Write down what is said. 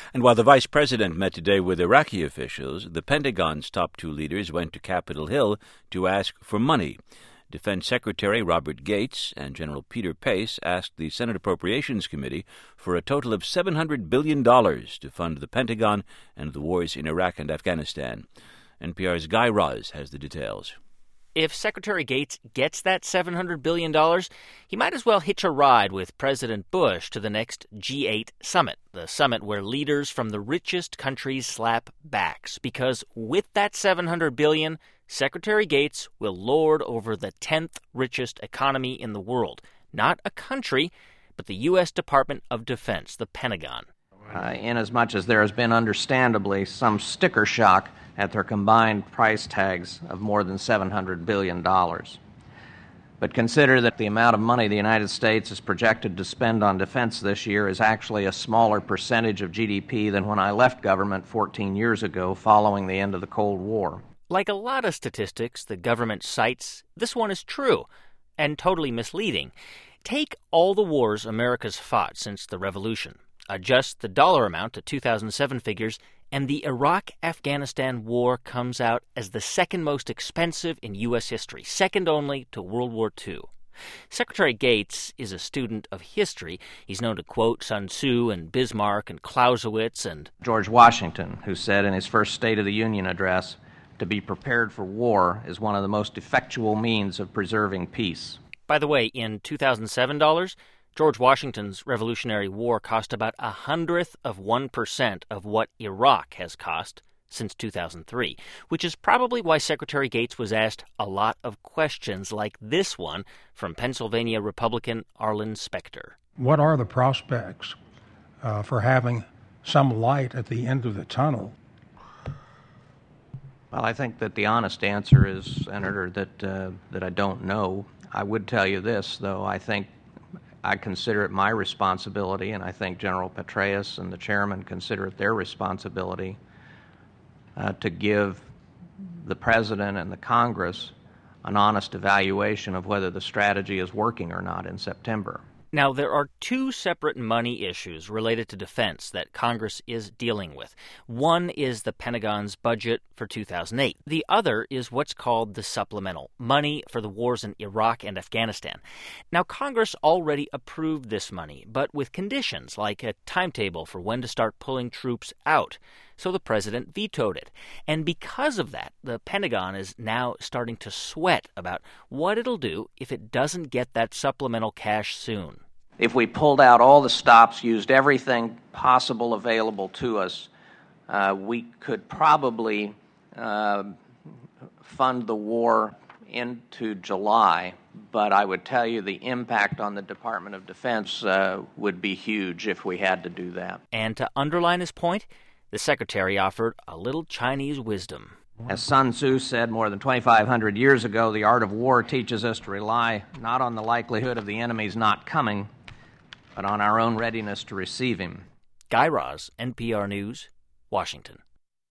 And while the vice president met today with Iraqi officials, the Pentagon's top two leaders went to Capitol Hill to ask for money. Defense Secretary Robert Gates and General Peter Pace asked the Senate Appropriations Committee for a total of $700 billion to fund the Pentagon and the wars in Iraq and Afghanistan. NPR's Guy Raz has the details. If Secretary Gates gets that $700 billion, he might as well hitch a ride with President Bush to the next G8 summit, the summit where leaders from the richest countries slap backs. Because with that $700 billion, Secretary Gates will lord over the 10th richest economy in the world. Not a country, but the U.S. Department of Defense, the Pentagon. Inasmuch as there has been understandably some sticker shock at their combined price tags of more than $700 billion. But consider that the amount of money the United States is projected to spend on defense this year is actually a smaller percentage of GDP than when I left government 14 years ago following the end of the Cold War. Like a lot of statistics the government cites, this one is true and totally misleading. Take all the wars America's fought since the Revolution. Adjust the dollar amount to 2007 figures, and the Iraq-Afghanistan war comes out as the second most expensive in U.S. history, second only to World War II. Secretary Gates is a student of history. He's known to quote Sun Tzu and Bismarck and Clausewitz and George Washington, who said in his first State of the Union address, "To be prepared for war is one of the most effectual means of preserving peace." By the way, in 2007 dollars, George Washington's Revolutionary War cost about 1/100% of what Iraq has cost since 2003, which is probably why Secretary Gates was asked a lot of questions like this one from Pennsylvania Republican Arlen Specter. What are the prospects for having some light at the end of the tunnel? Well, I think that the honest answer is, Senator, that I don't know. I would tell you this, though. I consider it my responsibility, and I think General Petraeus and the chairman consider it their responsibility to give the President and the Congress an honest evaluation of whether the strategy is working or not in September. Now, there are two separate money issues related to defense that Congress is dealing with. One is the Pentagon's budget for 2008. The other is what's called the supplemental, money for the wars in Iraq and Afghanistan. Now, Congress already approved this money, but with conditions like a timetable for when to start pulling troops out. So the president vetoed it. And because of that, the Pentagon is now starting to sweat about what it'll do if it doesn't get that supplemental cash soon. If we pulled out all the stops, used everything possible available to us, we could probably fund the war into July. But I would tell you the impact on the Department of Defense would be huge if we had to do that. And to underline his point, the secretary offered a little Chinese wisdom. As Sun Tzu said more than 2,500 years ago, the art of war teaches us to rely not on the likelihood of the enemy's not coming, but on our own readiness to receive him. Guy Raz, NPR News, Washington.